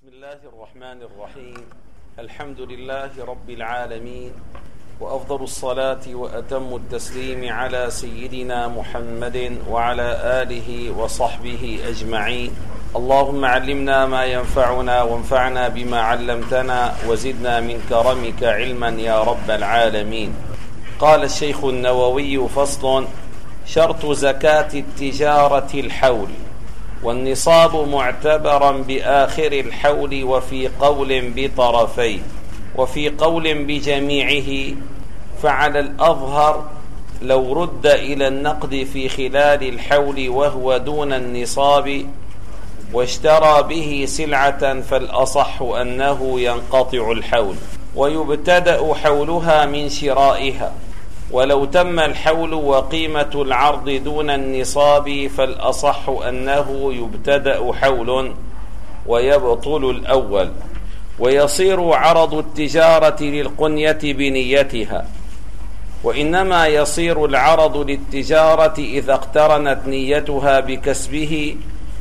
بسم الله الرحمن الرحيم. الحمد لله رب العالمين، وأفضل الصلاة وأتم التسليم على سيدنا محمد وعلى آله وصحبه أجمعين. اللهم علمنا ما ينفعنا وانفعنا بما علمتنا وزدنا من كرمك علما يا رب العالمين. قال الشيخ النووي: فصل: شرط زكاة التجارة الحول، والنصاب معتبرا بآخر الحول، وفي قول بطرفيه، وفي قول بجميعه. فعلى الأظهر لو رد إلى النقد في خلال الحول وهو دون النصاب واشترى به سلعة، فالأصح أنه ينقطع الحول ويبتدأ حولها من شرائها. ولو تم الحول وقيمة العرض دون النصاب، فالأصح أنه يبتدأ حول ويبطل الأول، ويصير عرض التجارة للقنية بنيتها. وإنما يصير العرض للتجارة إذا اقترنت نيتها بكسبه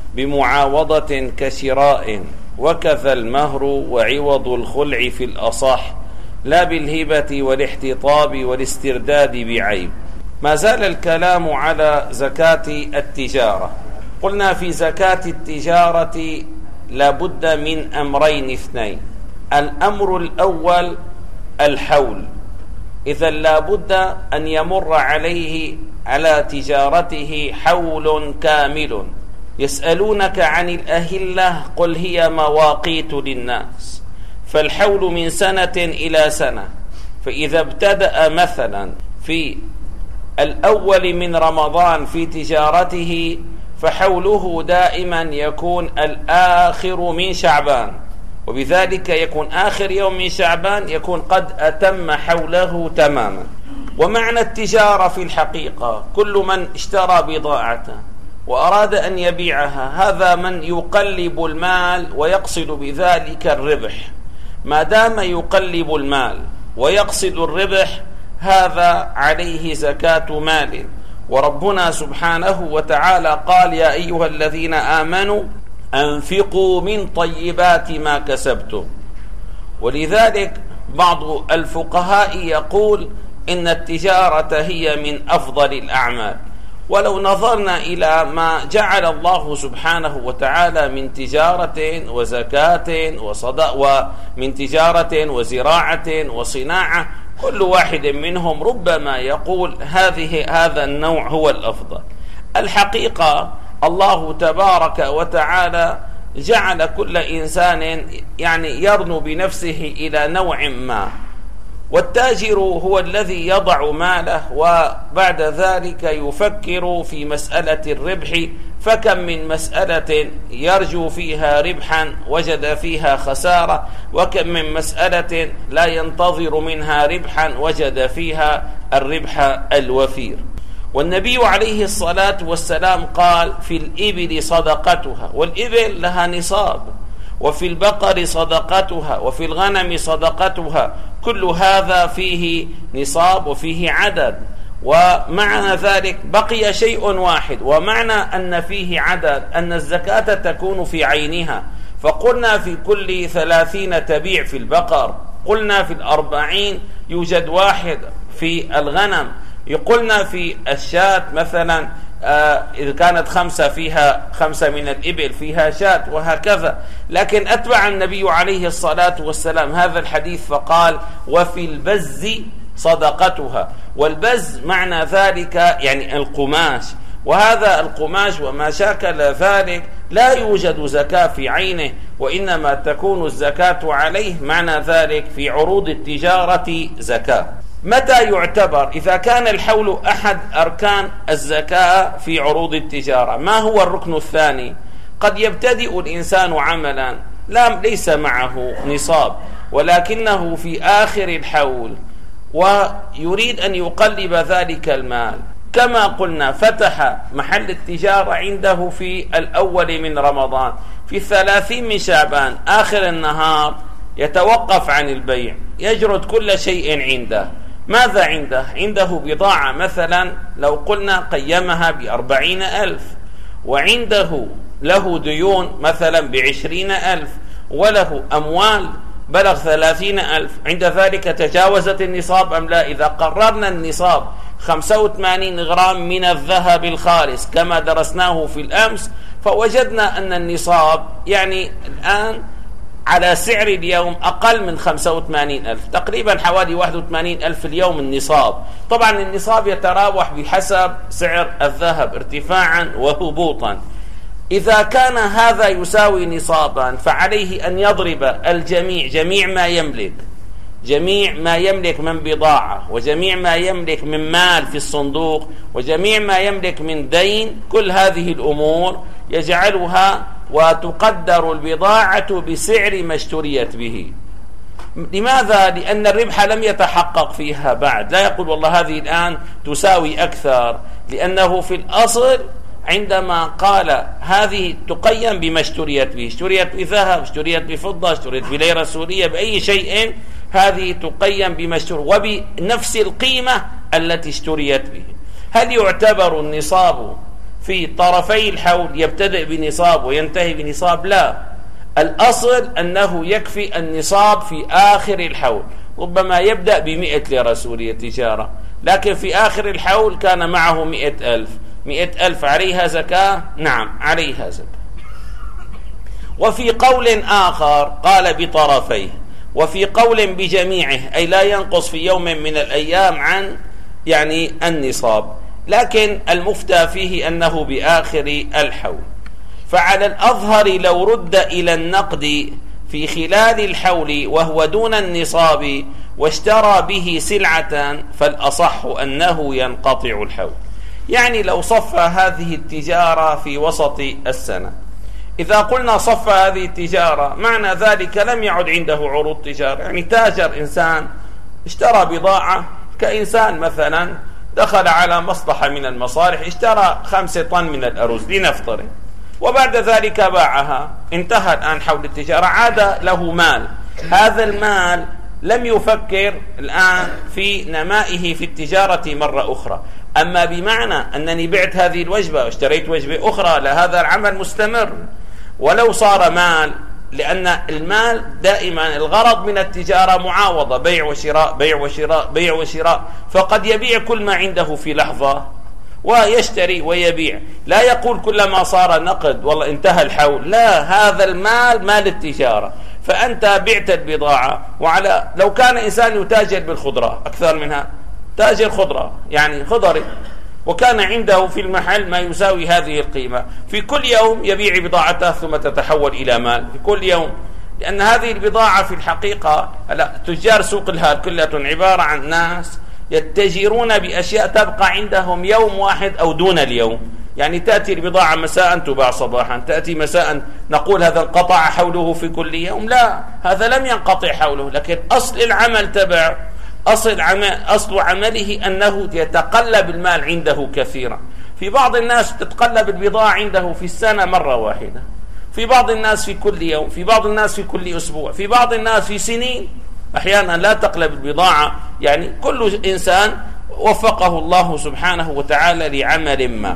بمعاوضة كشراء، وكذا المهر وعوض الخلع في الأصح، لا بالهبة والاحتطاب والاسترداد بعيب. ما زال الكلام على زكاة التجارة. قلنا في زكاة التجارة لابد من أمرين اثنين. الأمر الأول الحول، إذا لابد أن يمر على تجارته حول كامل. يسألونك عن الأهلة، قل هي مواقيت للناس، فالحول من سنة إلى سنة. فإذا ابتدأ مثلا في الأول من رمضان في تجارته، فحوله دائما يكون الآخر من شعبان، وبذلك يكون آخر يوم من شعبان يكون قد أتم حوله تماما. ومعنى التجارة في الحقيقة كل من اشترى بضاعته وأراد أن يبيعها، هذا من يقلب المال ويقصد بذلك الربح. ما دام يقلب المال ويقصد الربح، هذا عليه زكاة مال. وربنا سبحانه وتعالى قال: يا أيها الذين آمنوا أنفقوا من طيبات ما كسبتم. ولذلك بعض الفقهاء يقول إن التجارة هي من أفضل الأعمال. ولو نظرنا إلى ما جعل الله سبحانه وتعالى من تجارة وزكاة ومن تجارة وزراعة وصناعة، كل واحد منهم ربما يقول هذا النوع هو الأفضل. الحقيقة الله تبارك وتعالى جعل كل إنسان يرنو بنفسه إلى نوع ما، والتاجر هو الذي يضع ماله وبعد ذلك يفكر في مسألة الربح. فكم من مسألة يرجو فيها ربحا وجد فيها خسارة، وكم من مسألة لا ينتظر منها ربحا وجد فيها الربح الوفير. والنبي عليه الصلاة والسلام قال: في الإبل صدقتها، والإبل لها نصاب، وفي البقر صدقتها، وفي الغنم صدقتها. كل هذا فيه نصاب وفيه عدد. ومعنى ذلك بقي شيء واحد، ومعنى أن فيه عدد أن الزكاة تكون في عينها. فقلنا في كل 30 تبيع في البقر، قلنا في 40 يوجد واحد في الغنم، قلنا في الشاة مثلا إذا كانت 5 فيها 5 من الإبل فيها شاة، وهكذا. لكن أتبع النبي عليه الصلاة والسلام هذا الحديث فقال: وفي البز صدقتها. والبز معنى ذلك القماش، وهذا القماش وما شاكل ذلك لا يوجد زكاة في عينه، وإنما تكون الزكاة عليه. معنى ذلك في عروض التجارة زكاة. متى يعتبر؟ إذا كان الحول أحد أركان الزكاة في عروض التجارة. ما هو الركن الثاني؟ قد يبتدئ الإنسان عملا ليس معه نصاب، ولكنه في آخر الحول ويريد أن يقلب ذلك المال. كما قلنا فتح محل التجارة عنده في الأول من رمضان، في 30 من شعبان آخر النهار يتوقف عن البيع، يجرد كل شيء عنده. ماذا عنده؟ عنده بضاعة مثلا لو قلنا قيمها ب40,000، وعنده له ديون مثلا ب20,000، وله أموال بلغ 30,000، عند ذلك تجاوزت النصاب أم لا؟ إذا قررنا النصاب 85 غرام من الذهب الخالص كما درسناه في الأمس، فوجدنا أن النصاب يعني الآن على سعر اليوم أقل من 85,000، تقريبا حوالي 81,000 اليوم النصاب. طبعا النصاب يتراوح بحسب سعر الذهب ارتفاعا وهبوطا. إذا كان هذا يساوي نصابا فعليه أن يضرب الجميع، جميع ما يملك من بضاعة، وجميع ما يملك من مال في الصندوق، وجميع ما يملك من دين، كل هذه الأمور يجعلها وتقدر البضاعة بسعر ما اشتريت به. لماذا؟ لأن الربح لم يتحقق فيها بعد، لا يقول والله هذه الآن تساوي أكثر، لأنه في الأصل عندما قال هذه تقيم بما اشتريت به، اشتريت بذهب، اشتريت بفضة، اشتريت بليرة سورية، بأي شيء، هذه تقيم بما اشتريت وبنفس القيمة التي اشتريت به. هل يعتبر النصاب في طرفي الحول يبتدئ بنصاب وينتهي بنصاب؟ لا، الأصل أنه يكفي النصاب في آخر الحول. ربما يبدأ ب100 ليرة سورية تجارة، لكن في آخر الحول كان معه 100,000، 100,000 عليها زكاة؟ نعم عليها زكاة. وفي قول آخر قال بطرفيه، وفي قول بجميعه، أي لا ينقص في يوم من الأيام عن يعني النصاب، لكن المفتى فيه أنه بآخر الحول. فعلى الأظهر لو رد إلى النقد في خلال الحول وهو دون النصاب واشترى به سلعة فالأصح أنه ينقطع الحول. يعني لو صف هذه التجارة في وسط السنة، إذا قلنا صف هذه التجارة معنى ذلك لم يعد عنده عروض تجارة، يعني تاجر إنسان اشترى بضاعة، كإنسان مثلا دخل على مصلحة من المصالح اشترى 5 طن من الأرز لنفترض، وبعد ذلك باعها، انتهى الآن حول التجارة، عاد له مال، هذا المال لم يفكر الآن في نمائه في التجارة مرة أخرى. أما بمعنى أنني بعت هذه الوجبة واشتريت وجبة أخرى، لهذا العمل مستمر ولو صار مال، لأن المال دائما الغرض من التجارة معاوضة، بيع وشراء بيع وشراء بيع وشراء، فقد يبيع كل ما عنده في لحظة ويشتري ويبيع، لا يقول كلما صار نقد والله انتهى الحول، لا، هذا المال مال التجارة. فأنت بعت البضاعة، وعلى لو كان إنسان يتاجر بالخضرة أكثر منها، تاجر خضرة يعني خضري، وكان عنده في المحل ما يساوي هذه القيمة، في كل يوم يبيع بضاعته ثم تتحول إلى مال في كل يوم، لأن هذه البضاعة في الحقيقة تجار سوق الهال كلها عبارة عن ناس يتجرون بأشياء تبقى عندهم يوم واحد أو دون اليوم، يعني تأتي البضاعة مساء تباع صباحا، تأتي مساء نقول هذا انقطع حوله في كل يوم، لا، هذا لم ينقطع حوله، لكن أصل العمل تبع أصل عمله أنه يتقلب المال عنده كثيرا. في بعض الناس تتقلب البضاعة عنده في السنة مرة واحدة، في بعض الناس في كل يوم، في بعض الناس في كل أسبوع، في بعض الناس في سنين، أحيانا لا تقلب البضاعة، يعني كل إنسان وفقه الله سبحانه وتعالى لعمل ما.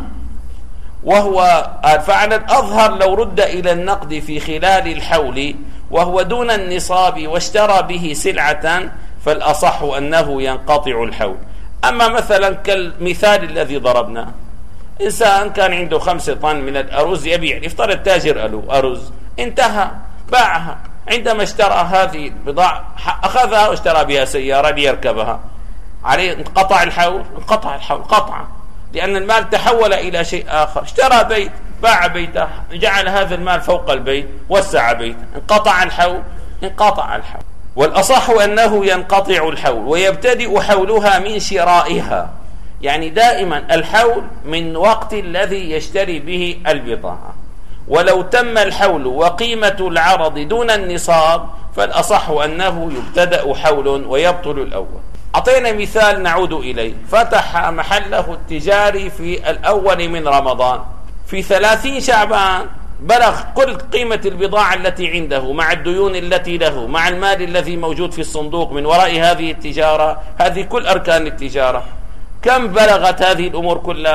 وهو فعلى الأظهر لو رد إلى النقد في خلال الحول وهو دون النصاب واشترى به سلعة فالأصح أنه ينقطع الحول. أما مثلا كالمثال الذي ضربناه، إنسان كان عنده 5 طن من الأرز يبيع، يفترض تاجر أرز، انتهى باعها، عندما اشترى هذه البضاعة أخذها واشترى بها سيارة ليركبها، عليه انقطع الحول؟ انقطع الحول قطعا، لأن المال تحول إلى شيء آخر. اشترى بيت، باع بيته، جعل هذا المال فوق البيت، وسع بيته، انقطع الحول؟ انقطع الحول. والأصح أنه ينقطع الحول ويبتدئ حولها من شرائها، يعني دائما الحول من وقت الذي يشتري به البضاعة، ولو تم الحول وقيمة العرض دون النصاب فالأصح أنه يبتدأ حول ويبطل الأول. أعطينا مثال نعود إليه، فتح محله التجاري في الأول من رمضان، في 30 شعبان بلغ كل قيمة البضاعة التي عنده مع الديون التي له مع المال الذي موجود في الصندوق من وراء هذه التجارة، هذه كل أركان التجارة، كم بلغت هذه الأمور كلها؟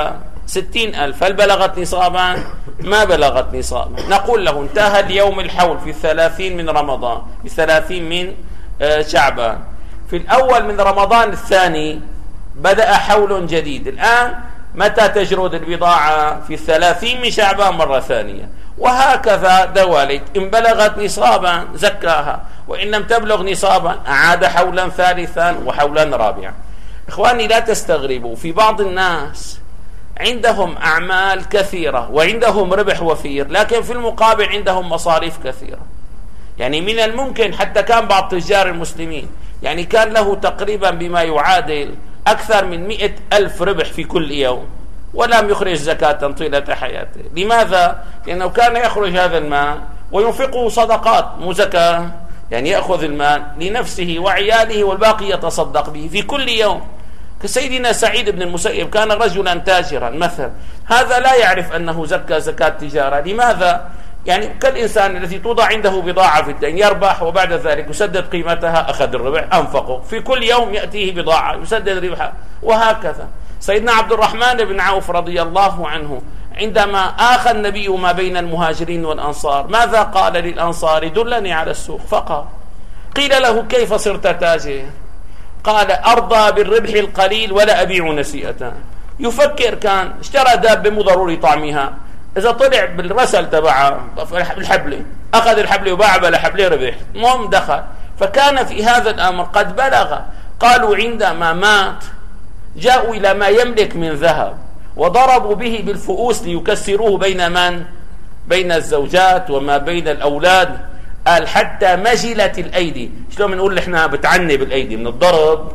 60,000 هل بلغت نصابا؟ ما بلغت نصابا. نقول له انتهى اليوم الحول في 30 من رمضان، في 30 من شعبان، في الأول من رمضان الثاني بدأ حول جديد. الآن متى تجرد البضاعة؟ في 30 من شعبان مرة ثانية، وهكذا دواليك. إن بلغت نصابا زكاها، وإن لم تبلغ نصابا أعاد حولا ثالثا وحولا رابعا. إخواني لا تستغربوا، في بعض الناس عندهم أعمال كثيرة وعندهم ربح وفير، لكن في المقابل عندهم مصاريف كثيرة. يعني من الممكن، حتى كان بعض تجار المسلمين يعني كان له تقريبا بما يعادل أكثر من 100,000 ربح في كل يوم، ولم يخرج زكاة طيلة حياته. لماذا؟ لأنه كان يخرج هذا المال وينفقه صدقات، مو زكاة، يعني يأخذ المال لنفسه وعياله والباقي يتصدق به في كل يوم. كسيدنا سعيد بن المسيب كان رجلا تاجرا مثلا، هذا لا يعرف أنه زكى زكاة تجارة. لماذا؟ يعني كالإنسان الذي توضع عنده بضاعة في الدين، يربح وبعد ذلك يسدد قيمتها، أخذ الربح أنفقه، في كل يوم يأتيه بضاعة يسدد ربحها، وهكذا. سيدنا عبد الرحمن بن عوف رضي الله عنه عندما آخى النبي ما بين المهاجرين والأنصار، ماذا قال للأنصار؟ دلني على السوق فقط. قيل له كيف صرت تاجر؟ قال أرضى بالربح القليل ولا أبيع نسيئة. يفكر، كان اشترى دابة مو ضروري طعمها، إذا طلع بالرسل تبعها الحبلة، أخذ الحبلة وباع بلا حبلة ربح، المهم دخل. فكان في هذا الأمر قد بلغ، قالوا عندما مات جاءوا إلى ما يملك من ذهب وضربوا به بالفؤوس ليكسروه بين من؟ بين الزوجات وما بين الأولاد. قال حتى مجلت الأيدي. شلون بنقول إحنا بتعني بالأيدي من الضرب؟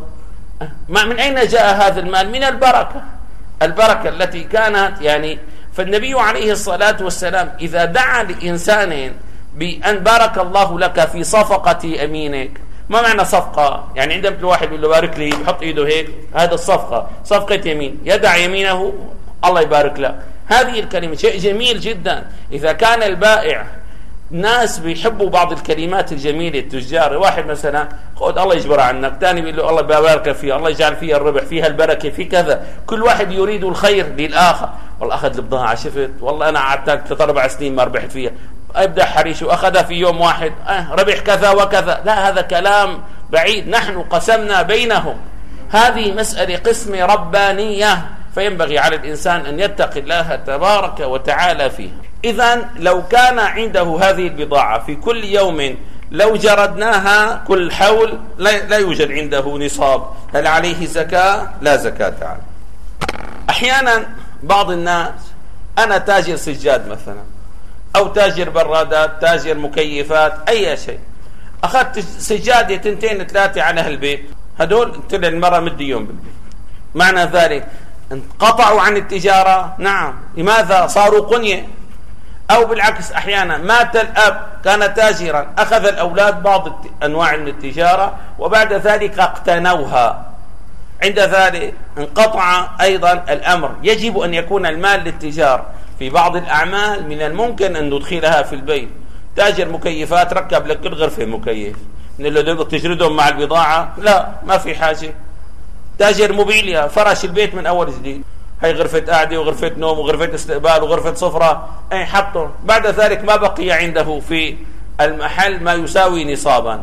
من أين جاء هذا المال؟ من البركة، البركة التي كانت يعني. فالنبي عليه الصلاة والسلام إذا دعا لإنسان بأن بارك الله لك في صفقة أمينك. ما معنى صفقة؟ يعني عندما الواحد يقول له بارك لي بحط إيده هيك، هذا الصفقة، صفقة يمين، يدع يمينه الله يبارك له. هذه الكلمة شيء جميل جدا. إذا كان البائع، ناس بيحبوا بعض الكلمات الجميلة، التجار، واحد مثلا خذ الله يجبر عنك، ثاني بيقول له الله يبارك فيها، الله يجعل فيها الربح، فيها البركة، في كذا. كل واحد يريد الخير للآخر. والله أخذ البضاعة، شفت والله أنا قعدت 3-4 سنين ما ربحت فيها، ابدأ حريش وأخذها في يوم واحد، ربح كذا وكذا. لا، هذا كلام بعيد. نحن قسمنا بينهم، هذه مسألة قسمة ربانية، فينبغي على الإنسان أن يتقي الله تبارك وتعالى فيها. إذن لو كان عنده هذه البضاعة في كل يوم، لو جردناها كل حول لا يوجد عنده نصاب، هل عليه زكاة؟ لا زكاة عليه. أحيانا بعض الناس، أنا تاجر سجاد مثلا، أو تاجر برادات، تاجر مكيفات، أي شيء، أخذت سجادة 2-3 على هالبيت، هدول طلع المرة مديهم بالبيت، معنى ذلك انقطعوا عن التجارة؟ نعم. لماذا؟ صاروا قنية. أو بالعكس، أحيانا مات الأب كان تاجرا، أخذ الأولاد بعض أنواع من التجارة وبعد ذلك اقتنوها، عند ذلك انقطع أيضا الأمر. يجب أن يكون المال للتجار. في بعض الأعمال من الممكن أن ندخلها في البيت. تاجر مكيفات ركب لك كل غرفة مكيف، من اللي تجردهم مع البضاعة؟ لا، ما في حاجة. تاجر موبيليا فرش البيت من أول جديد، هي غرفة قعدة وغرفة نوم وغرفة استقبال وغرفة سفرة، أي حطه، بعد ذلك ما بقي عنده في المحل ما يساوي نصابا.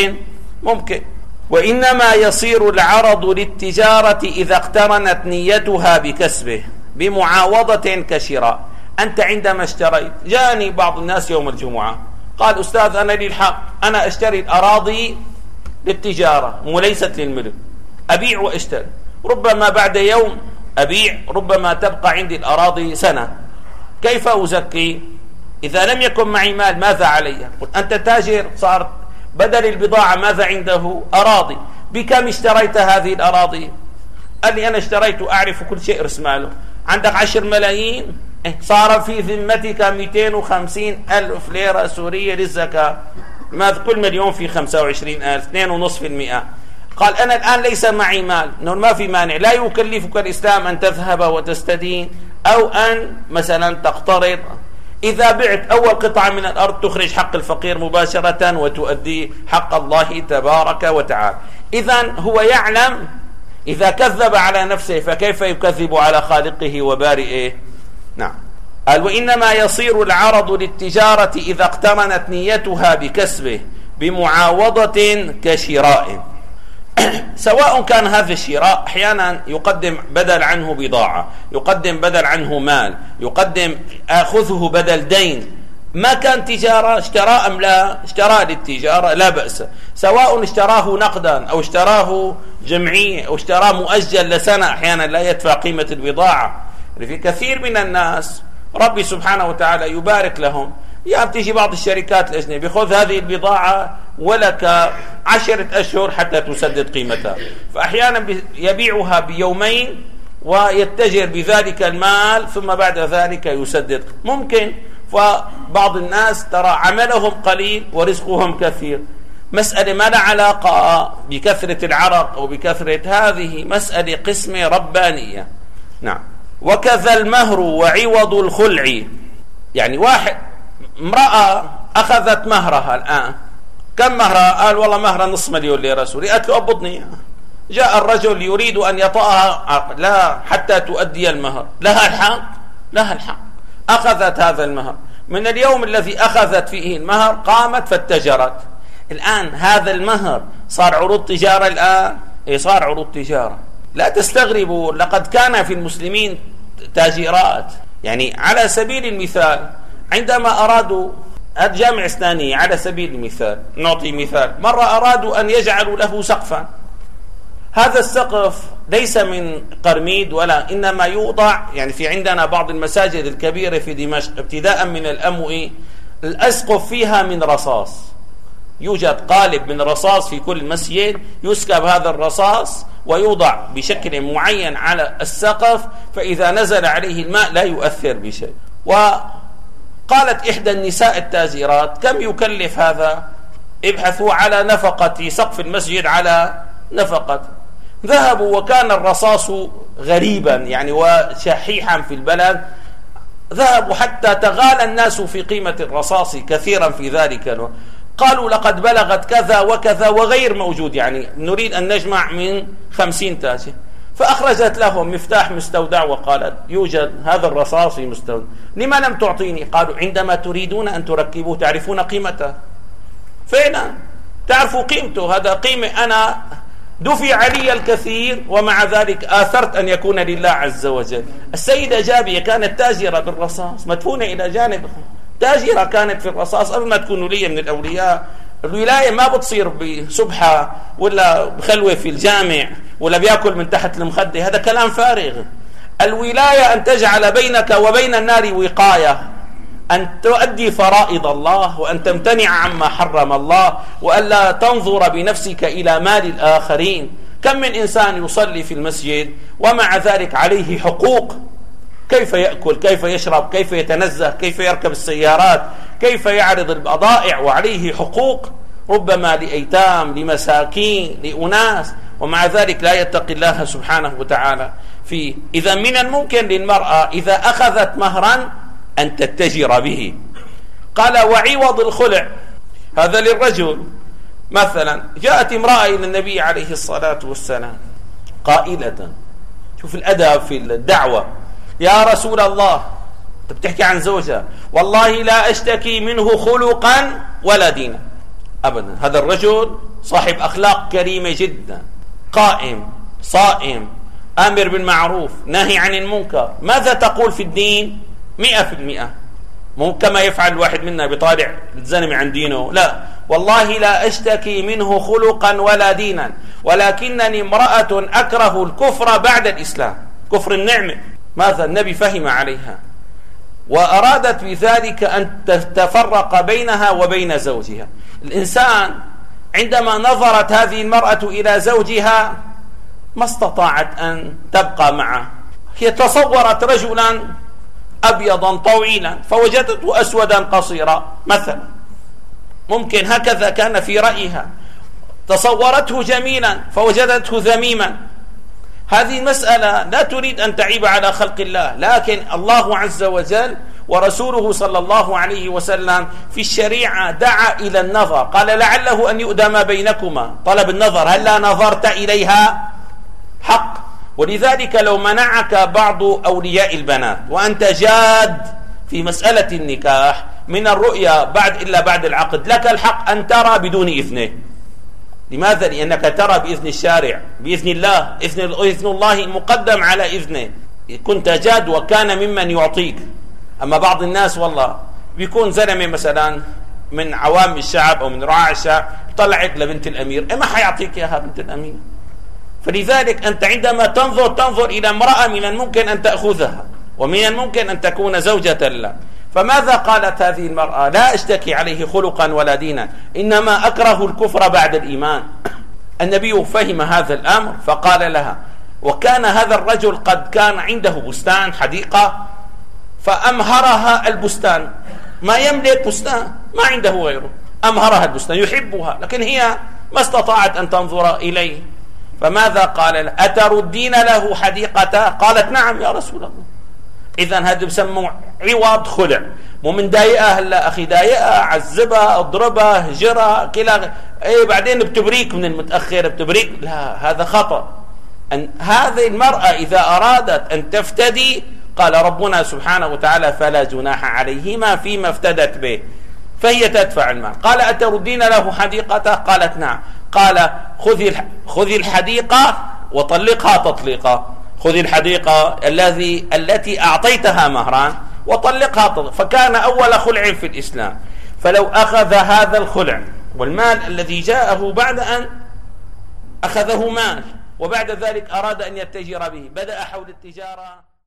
ممكن. وإنما يصير العرض للتجارة إذا اقترنت نيتها بكسبه بمعاوضة كشراء. أنت عندما اشتريت، جاءني بعض الناس يوم الجمعة قال أستاذ أنا لي الحق، أنا أشتري الأراضي للتجارة وليست للملك، أبيع وأشتري، ربما بعد يوم أبيع، ربما تبقى عندي الأراضي سنة، كيف أزكي؟ إذا لم يكن معي مال ماذا علي؟ قلت أنت تاجر، صار بدل البضاعة ماذا عنده؟ أراضي. بكم اشتريت هذه الأراضي؟ قال لي أنا اشتريت، أعرف كل شيء رسم له. عندك 10 ملايين، صار في ذمتك 250,000 ليرة سورية للزكاة. ماذا؟ كل مليون في 25,000، 2.5%. قال أنا الآن ليس معي مال. نقول ما في مانع، لا يكلفك الإسلام أن تذهب وتستدين أو أن مثلا تقترض. إذا بعت أول قطعة من الأرض تخرج حق الفقير مباشرة وتؤدي حق الله تبارك وتعالى. إذن هو يعلم إذا كذب على نفسه فكيف يكذب على خالقه وبارئه؟ نعم. قال وإنما يصير العرض للتجارة إذا اقترنت نيتها بكسبه بمعاوضة كشراء، سواء كان هذا الشراء أحيانا يقدم بدل عنه بضاعة، يقدم بدل عنه مال، يقدم أخذه بدل دين، ما كان تجارة اشتراء أم لا اشتراء للتجارة لا بأس، سواء اشتراه نقدا أو اشتراه جمعية أو اشتراه مؤجل لسنة، أحيانا لا يدفع قيمة البضاعة. في كثير من الناس ربي سبحانه وتعالى يبارك لهم، تيجي بعض الشركات الأجنبية خذ هذه البضاعة ولك 10 أشهر حتى تسدد قيمتها، فأحيانا يبيعها بيومين ويتجر بذلك المال ثم بعد ذلك يسدد. ممكن، فبعض الناس ترى عملهم قليل ورزقهم كثير، مسألة ما لها علاقة بكثرة العرق أو بكثرة، هذه مسألة قسمة ربانية. نعم. وكذا المهر وعوض الخلع، يعني واحد امرأة أخذت مهرها الآن، كم مهرها؟ قال والله مهرها نصف مليون ليرة سوري. قالت له أبضني. جاء الرجل يريد أن يطأها، لا حتى تؤدي المهر، لها الحق؟ لها الحق. أخذت هذا المهر، من اليوم الذي أخذت فيه المهر قامت فاتجرت. الآن هذا المهر صار عروض تجارة، الآن صار عروض تجارة. لا تستغربوا، لقد كان في المسلمين تاجيرات. يعني على سبيل المثال عندما أرادوا الجامعة الإسلامية، على سبيل المثال نعطي مثال، مرة أرادوا أن يجعلوا له سقفا، هذا السقف ليس من قرميد ولا، إنما يوضع، يعني في عندنا بعض المساجد الكبيرة في دمشق ابتداء من الأموئي الأسقف فيها من رصاص، يوجد قالب من رصاص في كل مسجد، يسكب هذا الرصاص ويوضع بشكل معين على السقف، فإذا نزل عليه الماء لا يؤثر بشيء. وقالت إحدى النساء التاجرات كم يكلف هذا؟ ابحثوا على نفقة سقف المسجد، على نفقة. ذهبوا وكان الرصاص غريبا يعني وشحيحا في البلد، ذهبوا حتى تغالى الناس في قيمة الرصاص كثيرا في ذلك، قالوا لقد بلغت كذا وكذا وغير موجود، يعني نريد أن نجمع من 50 تاجر. فأخرجت لهم مفتاح مستودع وقالت يوجد هذا الرصاص في مستودع، لما لم تعطيني؟ قالوا عندما تريدون أن تركبوه تعرفون قيمته. فعلا تعرفوا قيمته، هذا قيمة، أنا دفع علي الكثير ومع ذلك آثرت أن يكون لله عز وجل. السيدة جابية كانت تاجرة بالرصاص، مدفونة إلى جانب، تاجرة كانت في الرصاص قبل ما تكون ولية من الأولياء. الولاية ما بتصير بسبحة ولا بخلوة في الجامع ولا بيأكل من تحت المخدة، هذا كلام فارغ. الولاية أن تجعل بينك وبين النار وقاية، أن تؤدي فرائض الله، وأن تمتنع عما حرم الله، وألا تنظر بنفسك إلى مال الآخرين. كم من إنسان يصلي في المسجد ومع ذلك عليه حقوق، كيف يأكل، كيف يشرب، كيف يتنزه، كيف يركب السيارات، كيف يعرض البضائع، وعليه حقوق ربما لأيتام، لمساكين، لأناس، ومع ذلك لا يتقي الله سبحانه وتعالى فيه. إذا من الممكن للمرأة إذا أخذت مهرا أن تتجر به. قال وعوض الخلع، هذا للرجل. مثلا جاءت امرأة إلى النبي عليه الصلاة والسلام قائلة، شوف الأدب في الدعوة، يا رسول الله، بتحكي عن زوجها، والله لا أشتكي منه خلقا ولا دينا أبدا. هذا الرجل صاحب أخلاق كريمة جدا، قائم صائم، آمر بالمعروف ناهي عن المنكر. ماذا تقول في الدين؟ 100%. مو كما يفعل الواحد منا بطالع بتزنم عن دينه، لا، والله لا أشتكي منه خلقا ولا دينا، ولكنني امرأة أكره الكفر بعد الإسلام، كفر النعمة. ماذا النبي فهم عليها، وأرادت بذلك أن تتفرق بينها وبين زوجها. الإنسان عندما نظرت هذه المرأة إلى زوجها ما استطاعت أن تبقى معه، هي تصورت رجلا أبيضا طويلا فوجدته أسودا قصيرا مثلا، ممكن هكذا كان في رأيها. تصورته جميلا فوجدته ذميما. هذه مسألة لا تريد أن تعيب على خلق الله، لكن الله عز وجل ورسوله صلى الله عليه وسلم في الشريعة دعا إلى النظر، قال لعله أن يؤدى ما بينكما، طلب النظر، هل لا نظرت إليها؟ حق. ولذلك لو منعك بعض أولياء البنات وأنت جاد في مسألة النكاح من الرؤيا إلا بعد العقد، لك الحق أن ترى بدون إذنه. لماذا؟ لأنك ترى بإذن الشارع، بإذن الله، إذن الله مقدم على إذنه. كنت جاد وكان ممن يعطيك. أما بعض الناس والله بيكون زلمة مثلا من عوام الشعب أو من رعاع الشعب طلعك لبنت الأمير، ما حيعطيك إياها بنت الأمير. فلذلك أنت عندما تنظر إلى امرأة من الممكن أن تأخذها ومن الممكن أن تكون زوجة له. فماذا قالت هذه المرأة؟ لا أشتكي عليه خلقا ولا دينا، إنما أكره الكفر بعد الإيمان. النبي فهم هذا الأمر فقال لها، وكان هذا الرجل قد كان عنده بستان حديقة فأمهرها البستان، ما يملك بستان، ما عنده غيره، أمهرها البستان، يحبها لكن هي ما استطاعت أن تنظر إليه. فماذا قال لها؟ أتردين له حديقته؟ قالت نعم يا رسول الله. إذن هذا بسموه عوض خلع. مو من ضايقها هلا أخي ضايقها، عذبها، اضربها، هجرها، كلا بعدين بتبريك من المتأخر بتبريك. لا، هذا خطأ. هذه المرأة إذا أرادت أن تفتدي قال ربنا سبحانه وتعالى فلا جناح عليهما فيما افتدت به، فهي تدفع المال. قال أتردين له حديقته؟ قالت نعم. قال خذي الحديقة وطلقها تطليقا. خذي الحديقة التي أعطيتها مهران وطلقها تطليقا. فكان أول خلع في الإسلام. فلو أخذ هذا الخلع والمال الذي جاءه بعد أن أخذه مال وبعد ذلك أراد أن يتجر به، بدأ حول التجارة